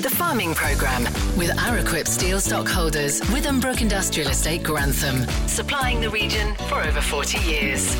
The Farming Programme with Araquip Steel Stockholders, Withambrook Industrial Estate, Grantham, supplying the region for over 40 years.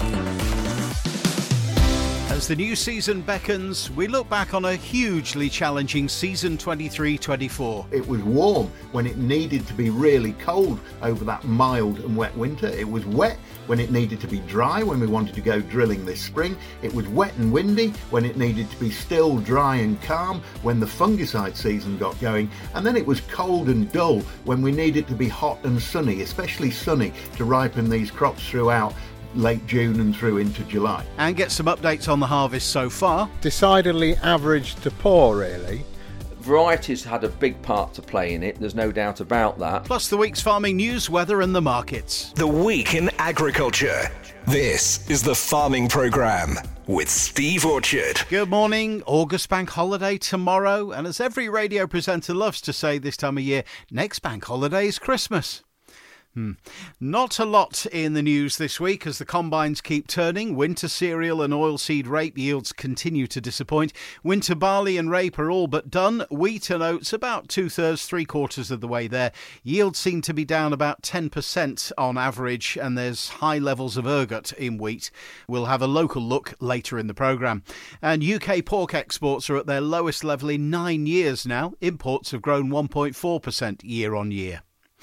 As the new season beckons, we look back on a hugely challenging season 23-24. It was warm when it needed to be really cold over that mild and wet winter. It was wet when it needed to be dry when we wanted to go drilling this spring. It was wet and windy when it needed to be still, dry and calm when the fungicide season got going. And then it was cold and dull when we needed to be hot and sunny, especially sunny, to ripen these crops throughout late June and through into July. And get some updates on the harvest so far. Decidedly average to poor, really. Varieties had a big part to play in it, there's no doubt about that. Plus the week's farming news, weather and the markets. The Week in Agriculture. This is the Farming Programme with Steve Orchard. Good morning. August bank holiday tomorrow. And as every radio presenter loves to say this time of year, next bank holiday is Christmas. Not a lot in the news this week as the combines keep turning. Winter cereal and oilseed rape yields continue to disappoint. Winter barley and rape are all but done. Wheat and oats about 2/3, 3/4 of the way there. Yields seem to be down about 10% on average, and there's high levels of ergot in wheat. We'll have a local look later in the programme. And UK pork exports are at their lowest level in 9 years now. Imports have grown 1.4% year on year.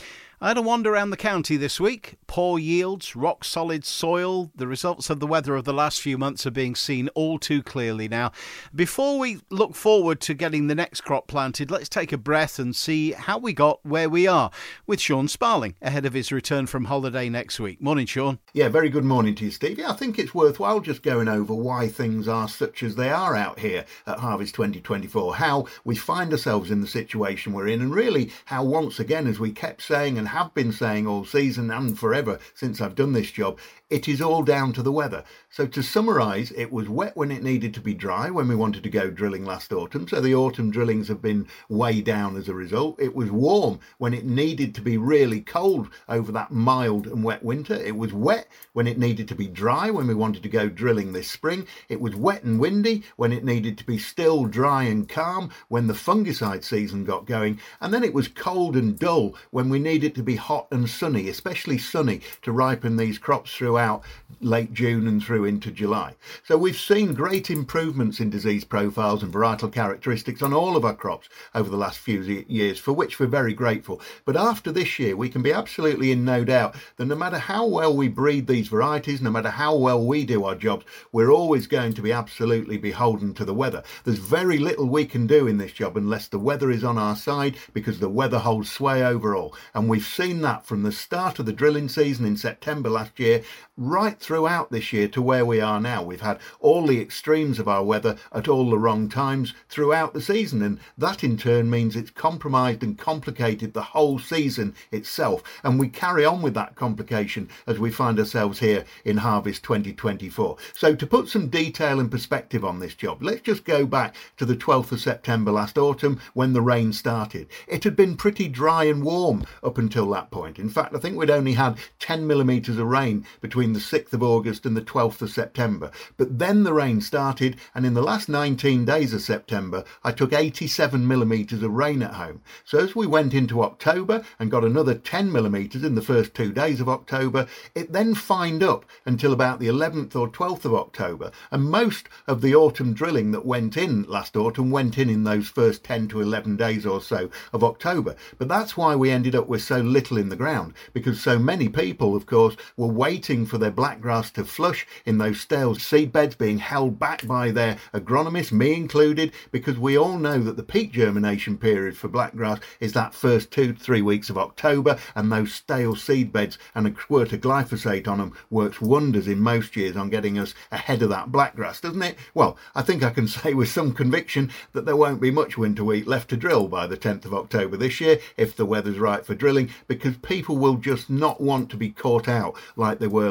I had a wander around the county this week. Poor yields, rock-solid soil. The results of the weather of the last few months are being seen all too clearly now. Before we look forward to getting the next crop planted, let's take a breath and see how we got where we are with Sean Sparling ahead of his return from holiday next week. Morning, Sean. Yeah, very good morning to you, Steve. Yeah, I think it's worthwhile just going over why things are such as they are out here at Harvest 2024, how we find ourselves in the situation we're in, and really how once again, as we kept saying and have been saying all season and forever since I've done this job, it is all down to the weather. So to summarise, it was wet when it needed to be dry when we wanted to go drilling last autumn. So the autumn drillings have been way down as a result. It was warm when it needed to be really cold over that mild and wet winter. It was wet when it needed to be dry when we wanted to go drilling this spring. It was wet and windy when it needed to be still, dry and calm when the fungicide season got going. And then it was cold and dull when we needed to be hot and sunny, especially sunny, to ripen these crops throughout late June and through into July. So we've seen great improvements in disease profiles and varietal characteristics on all of our crops over the last few years, for which we're very grateful. But after this year, we can be absolutely in no doubt that no matter how well we breed these varieties, no matter how well we do our jobs, we're always going to be absolutely beholden to the weather. There's very little we can do in this job unless the weather is on our side, because the weather holds sway overall. And we've seen that from the start of the drilling season in September last year right throughout this year to where we are now. We've had all the extremes of our weather at all the wrong times throughout the season, and that in turn means it's compromised and complicated the whole season itself, and we carry on with that complication as we find ourselves here in Harvest 2024. So to put some detail and perspective on this job, let's just go back to the 12th of September last autumn when the rain started. It had been pretty dry and warm up until that point. In fact, I think we'd only had 10 millimetres of rain between the 6th of August and the 12th of September. But then the rain started, and in the last 19 days of September, I took 87 millimetres of rain at home. So as we went into October and got another 10 millimetres in the first 2 days of October, it then fined up until about the 11th or 12th of October. And most of the autumn drilling that went in last autumn went in those first 10 to 11 days or so of October. But that's why we ended up with so little in the ground, because so many people, of course, were waiting for their blackgrass to flush in those stale seed beds, being held back by their agronomists, me included, because we all know that the peak germination period for blackgrass is that first 2 to 3 weeks of October, and those stale seed beds and a squirt of glyphosate on them works wonders in most years on getting us ahead of that blackgrass, doesn't it? Well, I think I can say with some conviction that there won't be much winter wheat left to drill by the 10th of October this year if the weather's right for drilling, because people will just not want to be caught out like they were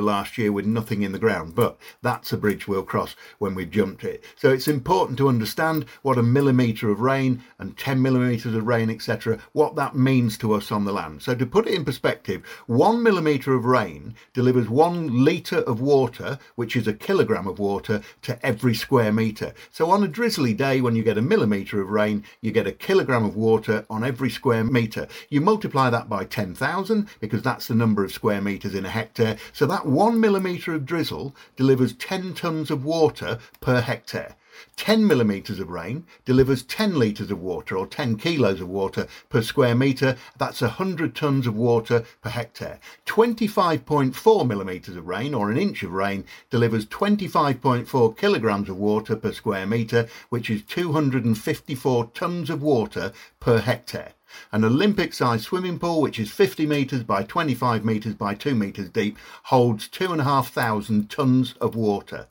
last year with nothing in the ground, but that's a bridge we'll cross when we've jumped it. So it's important to understand what a millimetre of rain and 10 millimetres of rain, etc., what that means to us on the land. So to put it in perspective, 1 millimetre of rain delivers 1 litre of water, which is a kilogram of water, to every square metre. So on a drizzly day, when you get a millimetre of rain, you get a kilogram of water on every square metre. You multiply that by 10,000 because that's the number of square metres in a hectare. So that 1 millimetre of drizzle delivers 10 tonnes of water per hectare. 10 millimetres of rain delivers 10 litres of water, or 10 kilos of water per square metre. That's 100 tonnes of water per hectare. 25.4 millimetres of rain, or an inch of rain, delivers 25.4 kilograms of water per square metre, which is 254 tonnes of water per hectare. An Olympic-sized swimming pool, which is 50 metres by 25 metres by 2 metres deep, holds 2,500 tonnes of water.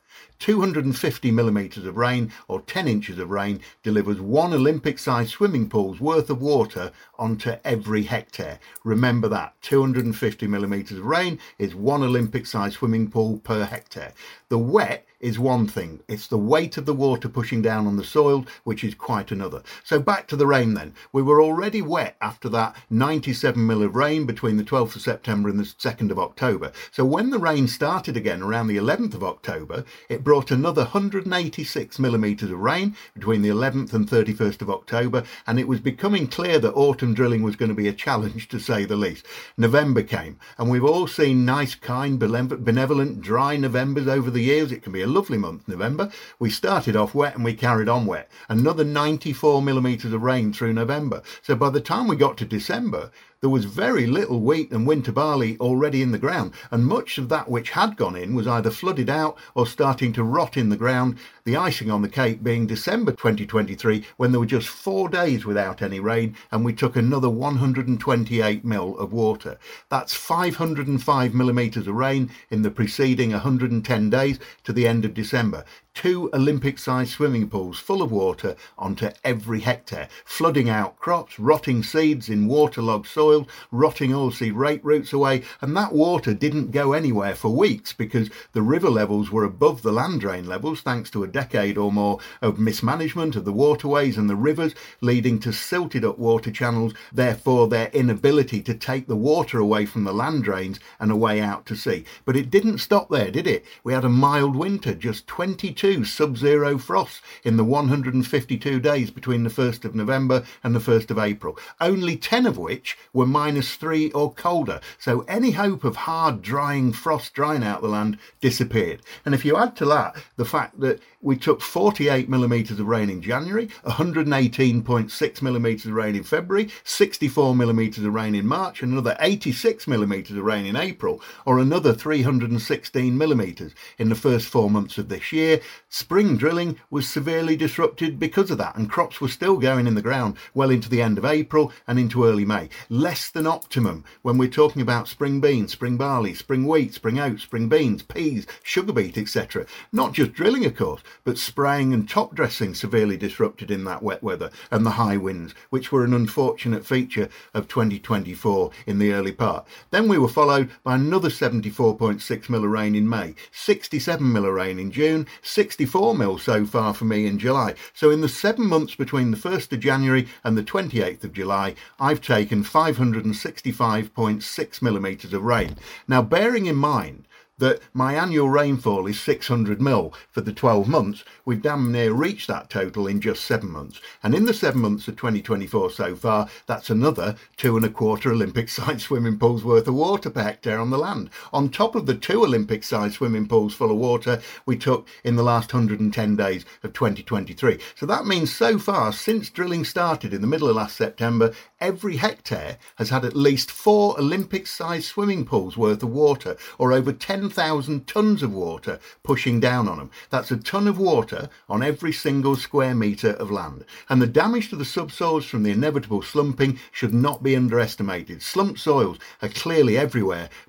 250 millimetres of rain, or 10 inches of rain, delivers 1 Olympic-sized swimming pool's worth of water onto every hectare. Remember that, 250 millimetres of rain is 1 Olympic-sized swimming pool per hectare. The wet is one thing. It's the weight of the water pushing down on the soil, which is quite another. So back to the rain then. We were already wet after that 97 mil of rain between the 12th of September and the 2nd of October. So when the rain started again around the 11th of October, it brought another 186 millimetres of rain between the 11th and 31st of October, and it was becoming clear that autumn drilling was going to be a challenge, to say the least. November came, and we've all seen nice, kind, benevolent, dry Novembers over the years. It can be a lovely month, November. We started off wet and we carried on wet. Another 94 millimetres of rain through November. So by the time we got to December, there was very little wheat and winter barley already in the ground, and much of that which had gone in was either flooded out or starting to rot in the ground, the icing on the cake being December 2023, when there were just 4 days without any rain, and we took another 128 mil of water. That's 505 millimetres of rain in the preceding 110 days to the end of December. 2 Olympic-sized swimming pools full of water onto every hectare, flooding out crops, rotting seeds in waterlogged soil, rotting oilseed rape roots away, and that water didn't go anywhere for weeks because the river levels were above the land drain levels thanks to a decade or more of mismanagement of the waterways and the rivers, leading to silted up water channels, therefore their inability to take the water away from the land drains and away out to sea. But it didn't stop there, did it? We had a mild winter, just 22 sub-zero frosts in the 152 days between the 1st of November and the 1st of April, only 10 of which were -3 or colder. So any hope of hard drying frost drying out the land disappeared. And if you add to that the fact that we took 48 millimetres of rain in January, 118.6 millimetres of rain in February, 64 millimetres of rain in March, and another 86 millimetres of rain in April, or another 316 millimetres in the first 4 months of this year, spring drilling was severely disrupted because of that, and crops were still going in the ground well into the end of April and into early May. Less than optimum when we're talking about spring beans, spring barley, spring wheat, spring oats, spring beans, peas, sugar beet, etc. Not just drilling, of course, but spraying and top dressing severely disrupted in that wet weather and the high winds, which were an unfortunate feature of 2024 in the early part. Then we were followed by another 74.6 mil of rain in May, 67 mil of rain in June, 64 mil so far for me in July. So in the 7 months between the 1st of January and the 28th of July, I've taken 565.6 millimetres of rain. Now, bearing in mind that my annual rainfall is 600 mil for the 12 months, we've damn near reached that total in just 7 months. And in the 7 months of 2024 so far, that's another 2.25 Olympic-sized swimming pools worth of water per hectare on the land. On top of the 2 Olympic-sized swimming pools full of water we took in the last 110 days of 2023. So that means so far, since drilling started in the middle of last September, every hectare has had at least 4 Olympic-sized swimming pools worth of water, or over 10,000 tonnes of water pushing down on them. That's a tonne of water on every single square metre of land. And the damage to the subsoils from the inevitable slumping should not be underestimated. Slumped soils are clearly everywhere,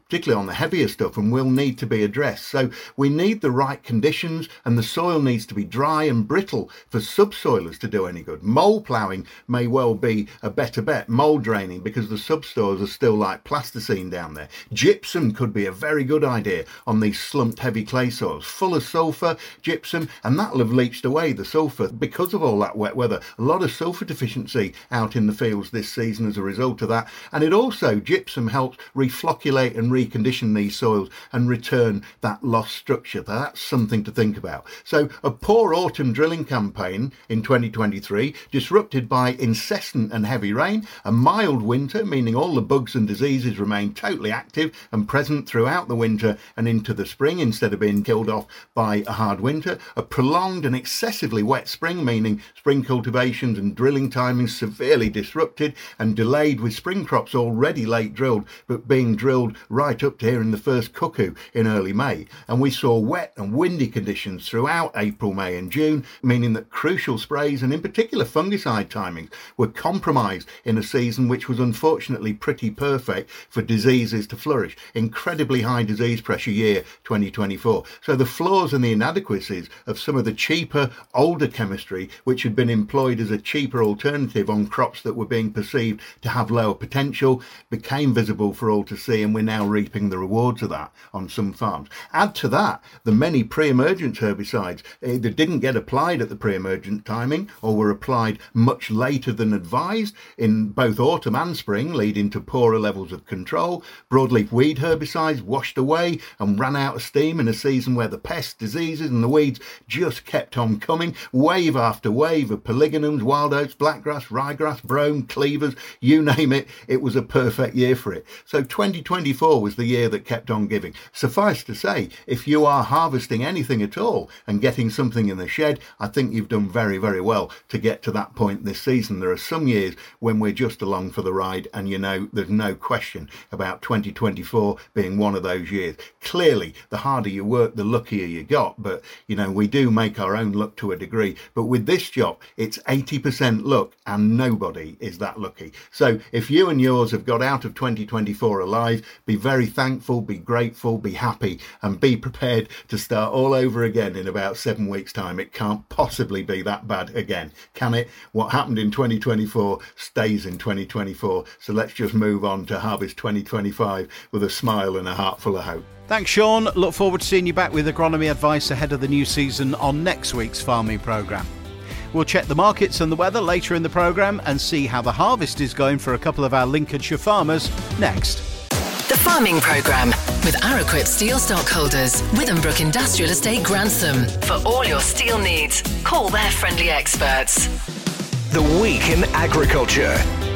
particularly on the heavier stuff, and will need to be addressed. So we need the right conditions, and the soil needs to be dry and brittle for subsoilers to do any good. Mole ploughing may well be a better bet, mole draining, because the subsoils are still like plasticine down there. Gypsum could be a very good idea on these slumped heavy clay soils, full of sulphur, gypsum, and that'll have leached away the sulphur because of all that wet weather. A lot of sulphur deficiency out in the fields this season as a result of that. And it also, gypsum helps reflocculate and recondition these soils and return that lost structure. That's something to think about. So a poor autumn drilling campaign in 2023, disrupted by incessant and heavy rain, a mild winter, meaning all the bugs and diseases remain totally active and present throughout the winter and into the spring instead of being killed off by a hard winter, a prolonged and excessively wet spring, meaning spring cultivations and drilling timings severely disrupted and delayed, with spring crops already late drilled but being drilled right up to here in the first cuckoo in early May. And we saw wet and windy conditions throughout April, May and June, meaning that crucial sprays and in particular fungicide timings were compromised in a season which was unfortunately pretty perfect for diseases to flourish. Incredibly high disease pressure year 2024. So the flaws and the inadequacies of some of the cheaper, older chemistry which had been employed as a cheaper alternative on crops that were being perceived to have lower potential became visible for all to see, and we're now reaping the rewards of that on some farms. Add to that the many pre-emergence herbicides either didn't get applied at the pre-emergent timing or were applied much later than advised in both autumn and spring, leading to poorer levels of control. Broadleaf weed herbicides washed away and ran out of steam in a season where the pests, diseases and the weeds just kept on coming. Wave after wave of polygonums, wild oats, blackgrass, ryegrass, brome, cleavers, you name it, it was a perfect year for it. So 2024 was the year that kept on giving. Suffice to say, if you are harvesting anything at all and getting something in the shed, I think you've done very, very well to get to that point this season. There are some years when we're just along for the ride, and you know there's no question about 2024 being one of those years. Clearly, the harder you work, the luckier you got, but you know, we do make our own luck to a degree. But with this job, it's 80% luck, and nobody is that lucky. So if you and yours have got out of 2024 alive, be very thankful, be grateful, be happy, and be prepared to start all over again in about 7 weeks' time. It can't possibly be that bad again, can it? What happened in 2024 stays in 2024. So let's just move on to harvest 2025 with a smile and a heart full of hope. Thanks, Sean. Look forward to seeing you back with agronomy advice ahead of the new season on next week's farming programme. We'll check the markets and the weather later in the programme and see how the harvest is going for a couple of our Lincolnshire farmers next. The Farming Programme with Araquip Steel Stockholders, Withambrook Industrial Estate, Grantham. For all your steel needs, call their friendly experts. The Week in Agriculture.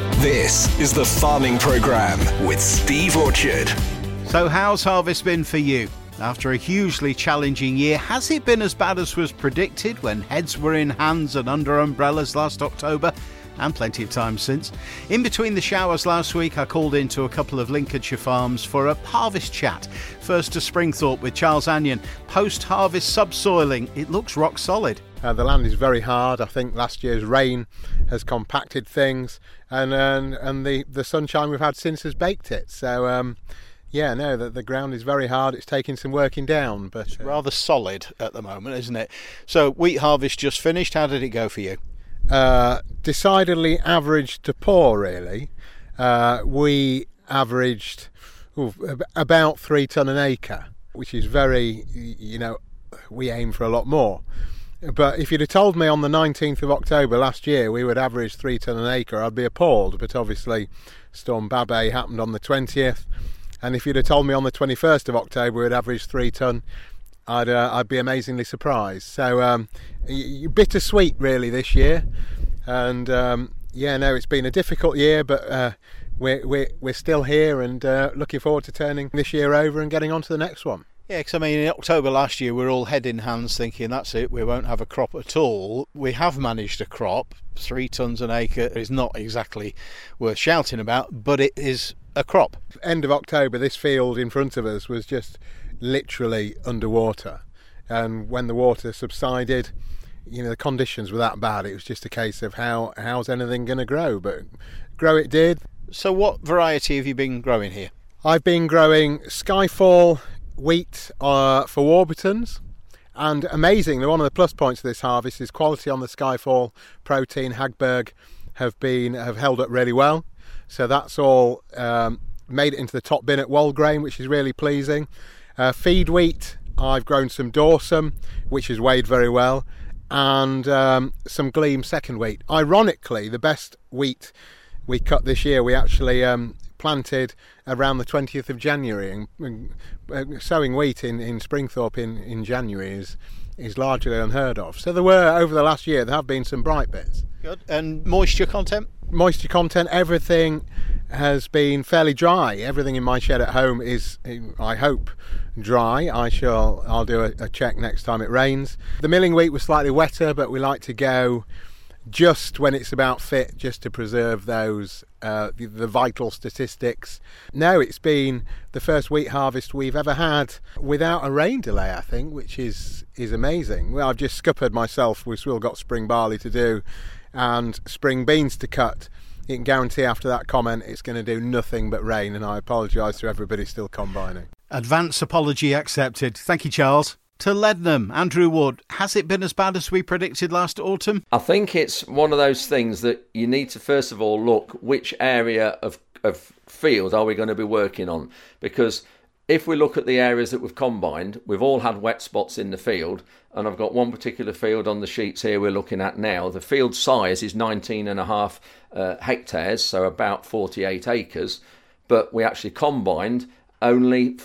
This is the Farming Programme with Steve Orchard. So how's harvest been for you? After a hugely challenging year, has it been as bad as was predicted when heads were in hands and under umbrellas last October? And plenty of time since. In between the showers last week, I called into a couple of Lincolnshire farms for a harvest chat. First to Springthorpe with Charles Anion. Post-harvest subsoiling, it looks rock solid. The land is very hard. I think last year's rain has compacted things, and the sunshine we've had since has baked it. So the ground is very hard. It's taking some working down, but it's rather solid at the moment, isn't it? So wheat harvest just finished. How did it go for you? Decidedly average to poor, really. We averaged about 3 tonne an acre, which is very, we aim for a lot more. But if you'd have told me on the 19th of October last year we would average 3 tonne an acre, I'd be appalled. But obviously Storm Babet happened on the 20th, and if you'd have told me on the 21st of October we'd average 3 tonne, I'd be amazingly surprised. So bittersweet really this year, and it's been a difficult year, but we're still here and looking forward to turning this year over and getting on to the next one. Yeah, because in October last year we were all head in hands thinking that's it, we won't have a crop at all. We have managed a crop. 3 tonnes an acre is not exactly worth shouting about, but it is a crop. End of October, this field in front of us was just literally underwater, and when the water subsided, the conditions were that bad. It was just a case of how's anything going to grow, but grow it did. So what variety have you been growing here? I've been growing Skyfall wheat for Warburtons, and amazingly, one of the plus points of this harvest is quality on the Skyfall protein. Hagberg have held up really well, so that's all made it into the top bin at Walgrain, which is really pleasing. Feed wheat, I've grown some Dorsum, which has weighed very well, and some Gleam second wheat. Ironically, the best wheat we cut this year, we actually planted around the 20th of January, and sowing wheat in Springthorpe in January is largely unheard of. So over the last year, there have been some bright bits. Good. And moisture content? Moisture content, everything has been fairly dry. Everything in my shed at home is, I hope, dry. I'll do a check next time it rains. The milling wheat was slightly wetter, but we like to go just when it's about fit, just to preserve those the vital statistics. No, it's been the first wheat harvest we've ever had without a rain delay, I think, which is amazing. Well, I've just scuppered myself. We've still got spring barley to do and spring beans to cut. You can guarantee after that comment it's going to do nothing but rain, and I apologise to everybody still combining. Advance apology accepted. Thank you, Charles. To Leadenham, Andrew Wood, has it been as bad as we predicted last autumn? I think it's one of those things that you need to first of all look which area of field are we going to be working on, because if we look at the areas that we've combined, we've all had wet spots in the field, and I've got one particular field on the sheets here we're looking at now. The field size is 19.5 hectares, so about 48 acres, but we actually combined only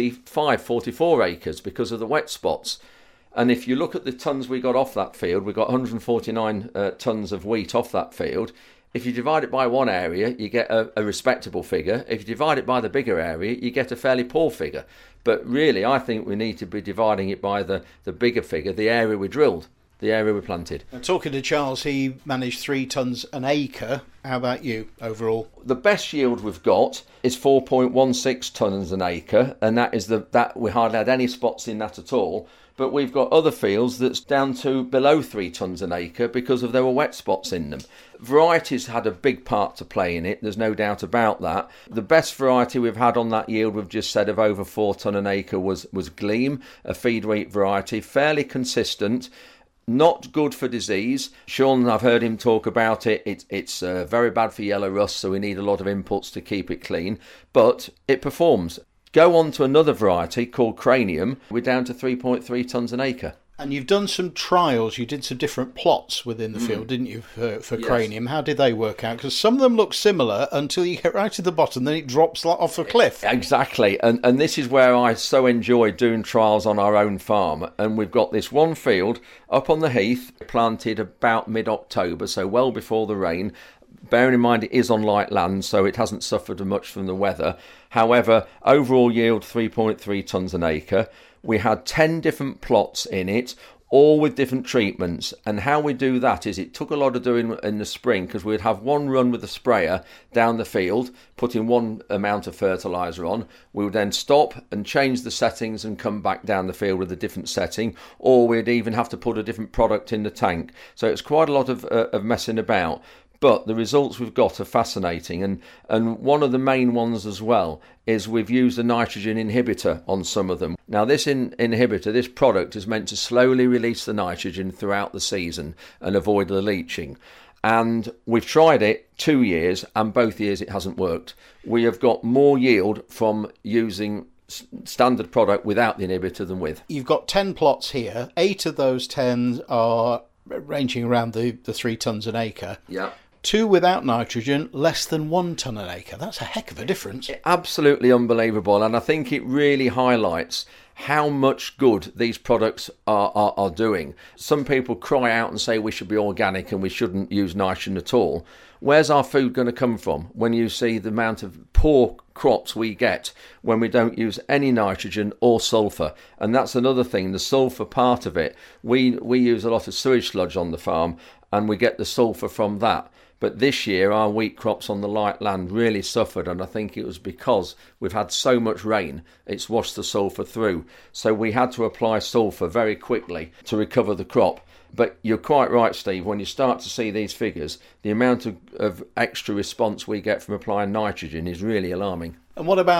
44 acres because of the wet spots. And if you look at the tonnes we got off that field, we got 149 tonnes of wheat off that field. If you divide it by one area, you get a respectable figure. If you divide it by the bigger area, you get a fairly poor figure. But really, I think we need to be dividing it by the bigger figure, the area we drilled, the area we planted. Now, talking to Charles, he managed 3 tonnes an acre. How about you overall? The best yield we've got is 4.16 tonnes an acre, and that is that we hardly had any spots in that at all. But we've got other fields that's down to below 3 tonnes an acre because there were wet spots in them. Varieties had a big part to play in it, there's no doubt about that. The best variety we've had on that yield, we've just said, of over 4 tonne an acre was Gleam, a feed wheat variety, fairly consistent. Not good for disease. Sean, I've heard him talk about it. It's very bad for yellow rust, so we need a lot of inputs to keep it clean. But it performs. Go on to another variety called Cranium. We're down to 3.3 tonnes an acre. And you've done some trials. You did some different plots within the field, didn't you, for yes. Cranium? How did they work out? Because some of them look similar until you get right to the bottom, then it drops off a cliff. Exactly. And this is where I so enjoy doing trials on our own farm. And we've got this one field up on the heath, planted about mid-October, so well before the rain. Bearing in mind it is on light land, so it hasn't suffered much from the weather. However, overall yield 3.3 tonnes an acre. We had 10 different plots in it, all with different treatments. And how we do that is it took a lot of doing in the spring, because we'd have one run with the sprayer down the field, putting one amount of fertiliser on. We would then stop and change the settings and come back down the field with a different setting, or we'd even have to put a different product in the tank. So it's quite a lot of messing about. But the results we've got are fascinating, and one of the main ones as well is we've used a nitrogen inhibitor on some of them. Now this inhibitor, this product, is meant to slowly release the nitrogen throughout the season and avoid the leaching. And we've tried it 2 years, and both years it hasn't worked. We have got more yield from using standard product without the inhibitor than with. You've got 10 plots here. 8 of those 10 are ranging around the 3 tonnes an acre. Yeah. 2 without nitrogen, less than 1 tonne an acre. That's a heck of a difference. Absolutely unbelievable, and I think it really highlights how much good these products are doing. Some people cry out and say we should be organic and we shouldn't use nitrogen at all. Where's our food going to come from when you see the amount of poor crops we get when we don't use any nitrogen or sulphur? And that's another thing, the sulphur part of it. We use a lot of sewage sludge on the farm, and we get the sulphur from that. But this year our wheat crops on the light land really suffered, and I think it was because we've had so much rain, it's washed the sulphur through. So we had to apply sulphur very quickly to recover the crop. But you're quite right, Steve, when you start to see these figures, the amount of extra response we get from applying nitrogen is really alarming. And what about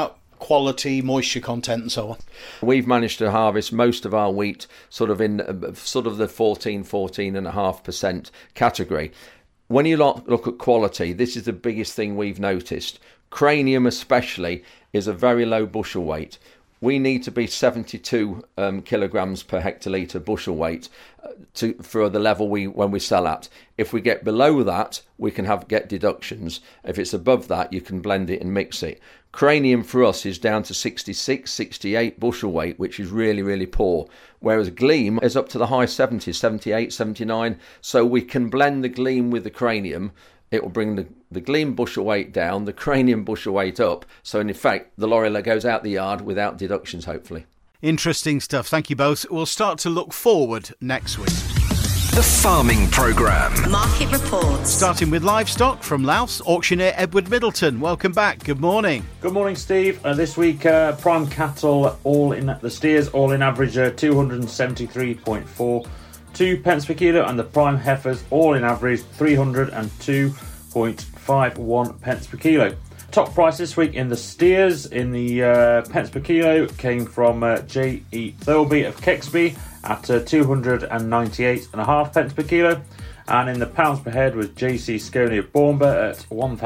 quality, moisture content and so on? We've managed to harvest most of our wheat sort of in the 14.5% category. When you look at quality, this is the biggest thing we've noticed. Cranium especially is a very low bushel weight. We need to be 72 kilograms per hectolitre bushel weight for the level when we sell at. If we get below that, we can get deductions. If it's above that, you can blend it and mix it. Cranium for us is down to 66, 68 bushel weight, which is really, really poor. Whereas Gleam is up to the high 70s, 78, 79. So we can blend the Gleam with the Cranium. It will bring the Gleam bushel weight down, the Cranium bushel weight up. So in effect, the lorry goes out the yard without deductions, hopefully. Interesting stuff. Thank you both. We'll start to look forward next week. The Farming Programme. Market reports. Starting with livestock from Louth, auctioneer Edward Middleton. Welcome back. Good morning. Good morning, Steve. This week, prime cattle, all in the steers, all in average 273.42 pence per kilo, and the prime heifers, all in average 302.51 pence per kilo. Top price this week in the steers, in the pence per kilo, came from J.E. Thirlby of Kexby at 298.5 pence per kilo, and in the pounds per head was J.C. Sconey of Bournemouth at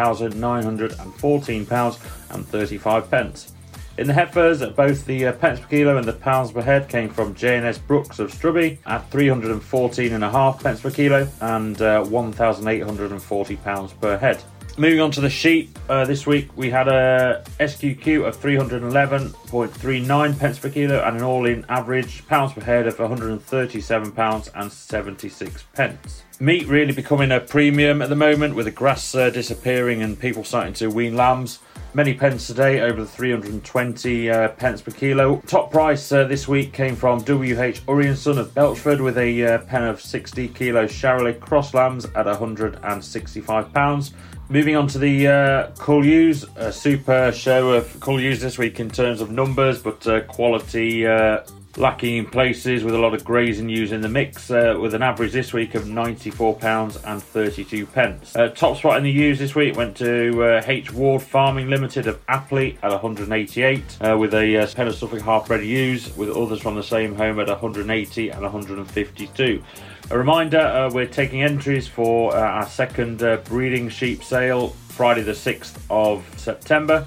£1,914.35. In the heifers, both the pence per kilo and the pounds per head came from J&S Brooks of Strubby at 314.5 pence per kilo and £1,840 per head. Moving on to the sheep, this week we had a SQQ of 311.39 pence per kilo and an all-in average pounds per head of £137.76. Meat really becoming a premium at the moment, with the grass disappearing and people starting to wean lambs. Many pence today, over the 320 pence per kilo. Top price this week came from W.H. Urianson of Belchford with a pen of 60 kilo Charolais cross lambs at £165. Moving on to the cull ewes, a super show of cull ewes this week in terms of numbers, but quality lacking in places, with a lot of grazing ewes in the mix, with an average this week of £94.32. Top spot in the ewes this week went to H. Ward Farming Limited of Apley at 188, with a pen of Suffolk half-bred ewes, with others from the same home at 180 and 152. A reminder, we're taking entries for our second breeding sheep sale Friday the 6th of September.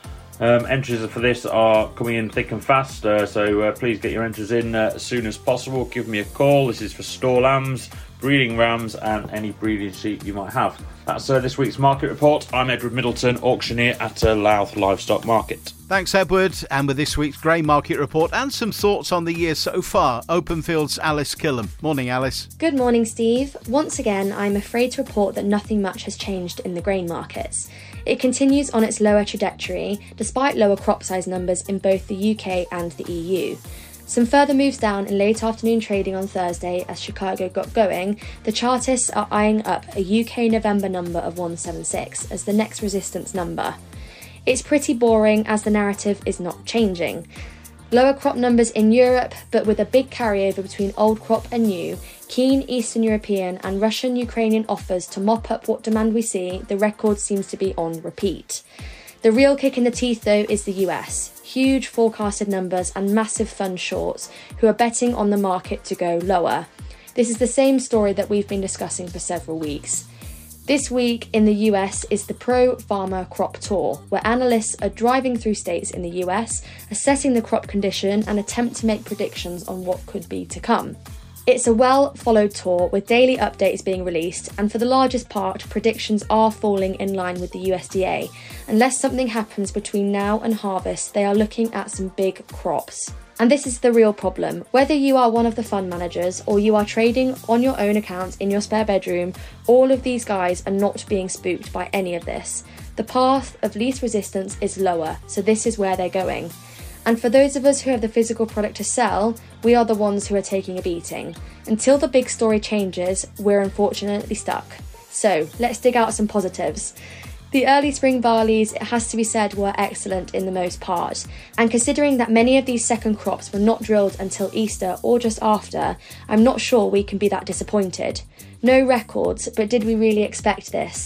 Entries for this are coming in thick and fast, so please get your entries in as soon as possible. Give me a call. This is for store lambs, breeding rams and any breeding sheep you might have. That's this week's market report. I'm Edward Middleton, auctioneer at Louth Livestock Market. Thanks, Edward. And with this week's Grain Market Report and some thoughts on the year so far, Openfield's Alice Killam. Morning, Alice. Good morning, Steve. Once again, I'm afraid to report that nothing much has changed in the grain markets. It continues on its lower trajectory, despite lower crop size numbers in both the UK and the EU. Some further moves down in late afternoon trading on Thursday as Chicago got going. The chartists are eyeing up a UK November number of 176 as the next resistance number. It's pretty boring as the narrative is not changing. Lower crop numbers in Europe, but with a big carryover between old crop and new, keen Eastern European and Russian-Ukrainian offers to mop up what demand we see, the record seems to be on repeat. The real kick in the teeth, though, is the US. Huge forecasted numbers and massive fund shorts who are betting on the market to go lower. This is the same story that we've been discussing for several weeks. This week in the US is the Pro-Farmer Crop Tour, where analysts are driving through states in the US, assessing the crop condition and attempt to make predictions on what could be to come. It's a well-followed tour with daily updates being released, and for the largest part, predictions are falling in line with the USDA. Unless something happens between now and harvest, they are looking at some big crops. And this is the real problem. Whether you are one of the fund managers or you are trading on your own account in your spare bedroom, all of these guys are not being spooked by any of this. The path of least resistance is lower, so this is where they're going. And for those of us who have the physical product to sell, we are the ones who are taking a beating. Until the big story changes, we're unfortunately stuck. So let's dig out some positives. The early spring barleys, it has to be said, were excellent in the most part. And considering that many of these second crops were not drilled until Easter or just after, I'm not sure we can be that disappointed. No records, but did we really expect this?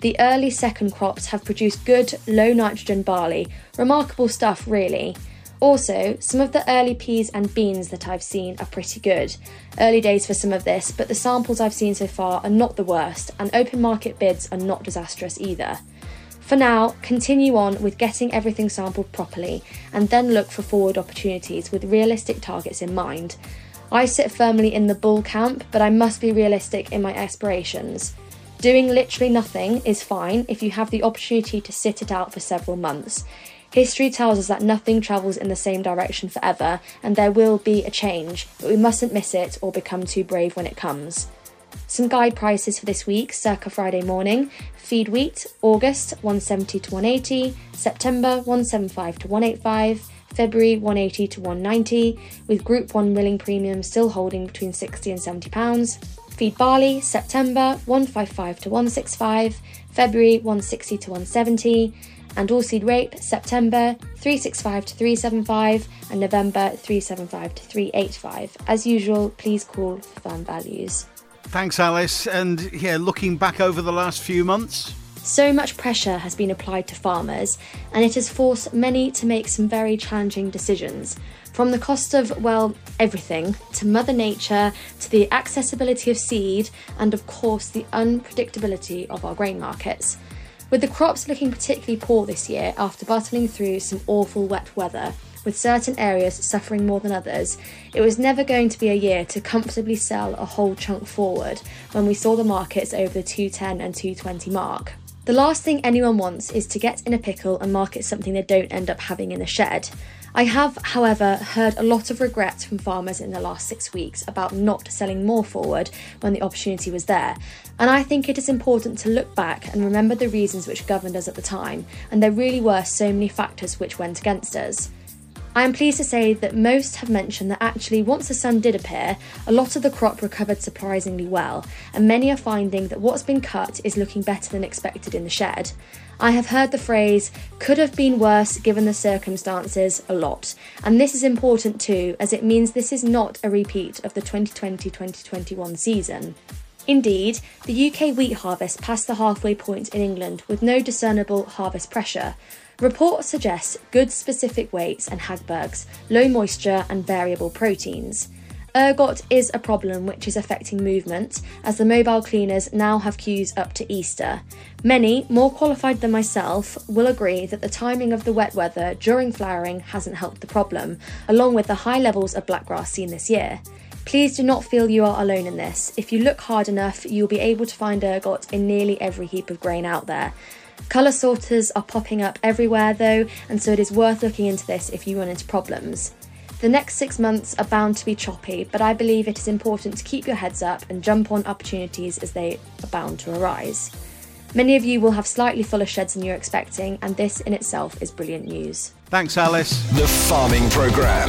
The early second crops have produced good, low nitrogen barley. Remarkable stuff, really. Also, some of the early peas and beans that I've seen are pretty good. Early days for some of this, but the samples I've seen so far are not the worst, and open market bids are not disastrous either. For now, continue on with getting everything sampled properly, and then look for forward opportunities with realistic targets in mind. I sit firmly in the bull camp, but I must be realistic in my aspirations. Doing literally nothing is fine if you have the opportunity to sit it out for several months. History tells us that nothing travels in the same direction forever, and there will be a change, but we mustn't miss it or become too brave when it comes. Some guide prices for this week, circa Friday morning. Feed wheat, August 170 to 180, September 175 to 185, February 180 to 190, with Group 1 milling premium still holding between £60 and £70. Feed barley, September 155 to 165, February 160 to 170, and oilseed rape, September 365 to 375, and November 375 to 385. As usual, please call for firm values. Thanks, Alice. And looking back over the last few months, so much pressure has been applied to farmers, and it has forced many to make some very challenging decisions. From the cost of, everything, to Mother Nature, to the accessibility of seed, and of course the unpredictability of our grain markets. With the crops looking particularly poor this year after battling through some awful wet weather, with certain areas suffering more than others, it was never going to be a year to comfortably sell a whole chunk forward when we saw the markets over the 210 and 220 mark. The last thing anyone wants is to get in a pickle and market something they don't end up having in the shed. I have, however, heard a lot of regrets from farmers in the last 6 weeks about not selling more forward when the opportunity was there, and I think it is important to look back and remember the reasons which governed us at the time, and there really were so many factors which went against us. I am pleased to say that most have mentioned that actually once the sun did appear, a lot of the crop recovered surprisingly well, and many are finding that what's been cut is looking better than expected in the shed. I have heard the phrase, could have been worse given the circumstances, a lot, and this is important too, as it means this is not a repeat of the 2020-2021 season. Indeed, the UK wheat harvest passed the halfway point in England with no discernible harvest pressure. Reports suggest good specific weights and Hagbergs, low moisture and variable proteins. Ergot is a problem which is affecting movement, as the mobile cleaners now have queues up to Easter. Many, more qualified than myself, will agree that the timing of the wet weather during flowering hasn't helped the problem, along with the high levels of blackgrass seen this year. Please do not feel you are alone in this. If you look hard enough, you'll be able to find ergot in nearly every heap of grain out there. Colour sorters are popping up everywhere though, and so it is worth looking into this if you run into problems. The next 6 months are bound to be choppy, but I believe it is important to keep your heads up and jump on opportunities as they are bound to arise. Many of you will have slightly fuller sheds than you're expecting, and this in itself is brilliant news. Thanks, Alice. The Farming Programme.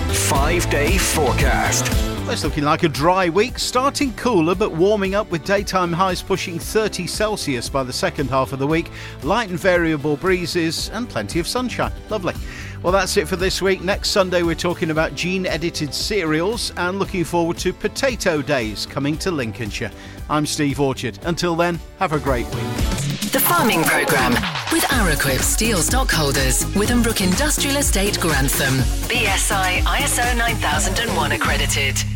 5-day forecast. It's looking like a dry week, starting cooler but warming up with daytime highs pushing 30 Celsius by the second half of the week, light and variable breezes and plenty of sunshine. Lovely. Well, that's it for this week. Next Sunday we're talking about gene-edited cereals and looking forward to Potato Days coming to Lincolnshire. I'm Steve Orchard. Until then, have a great week. The Farming Programme with Araquip Steel Stockholders, Withambrook Industrial Estate, Grantham. BSI ISO 9001 accredited.